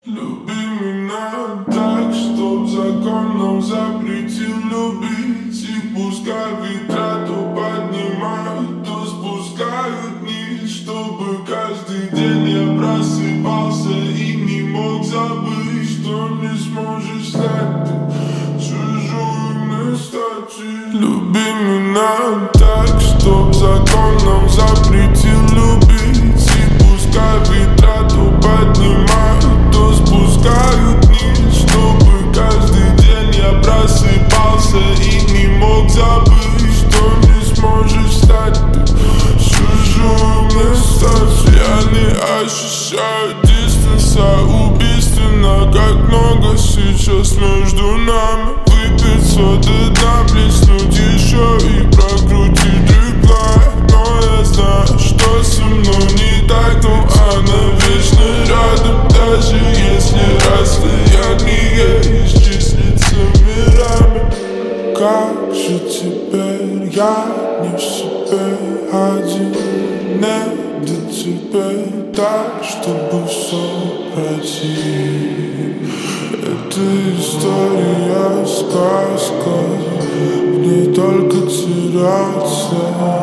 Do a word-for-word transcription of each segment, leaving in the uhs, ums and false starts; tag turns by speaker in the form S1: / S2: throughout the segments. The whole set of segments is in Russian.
S1: Люби меня так, чтоб закон нам запретил любить. И пускай ветра то поднимают, то спускают вниз, чтобы каждый день я просыпался и не мог забыть, что не сможешь стать ты чужой мне стать. Люби меня так, чтоб закон нам запретил любить. И пускай ветра то поднимают, то спускают вниз, чтобы каждый день я просыпался и не мог забыть, что не сможешь стать ты чужой мне стать. Я не ощущаю дистанса, убийственно, как много сейчас между нами. Выпить соды, да, плеснуть еще и прокрутить реплай. Но я знаю, что со мной не так, но она вечно рядом, даже если расстояние исчислится мирами. Как же теперь я не в себе один, не до тебя так, чтобы все пройти. Это история, сказка, в ней только теряться.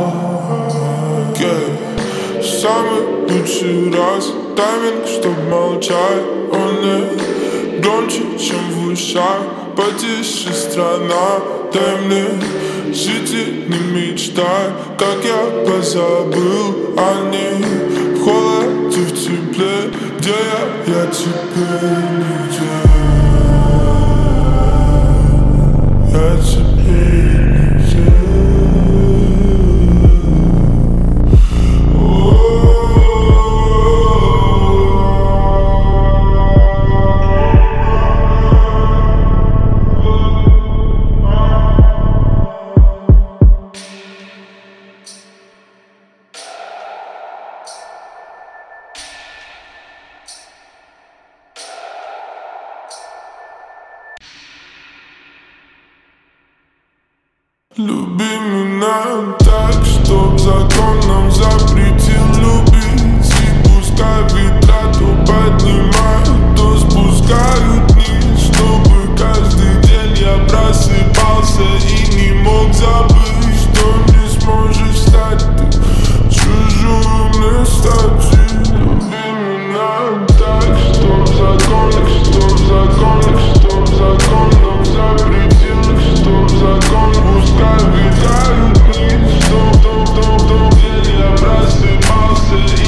S1: Yeah. Самый лучший раз тайминг, чтоб молчать. Он не громче, чем в ушах. Потише страна, дай мне жить и не мечтай, как я позабыл о ней. В холоде, в тепле, где я, я теперь нигде. Я теперь нигде. Люби меня так, чтоб закон нам запретил любить. И пускай ветра то поднимают, то спускают вниз, чтобы каждый день я просыпался и не мог забыть, что не сможешь стать ты чужой мне стать. Люби меня так, чтоб закон, чтоб закон, чтоб закон нам запретил, чтоб закон пускай витают вниз, чтоб, чтоб, чтоб, чтоб день я просыпался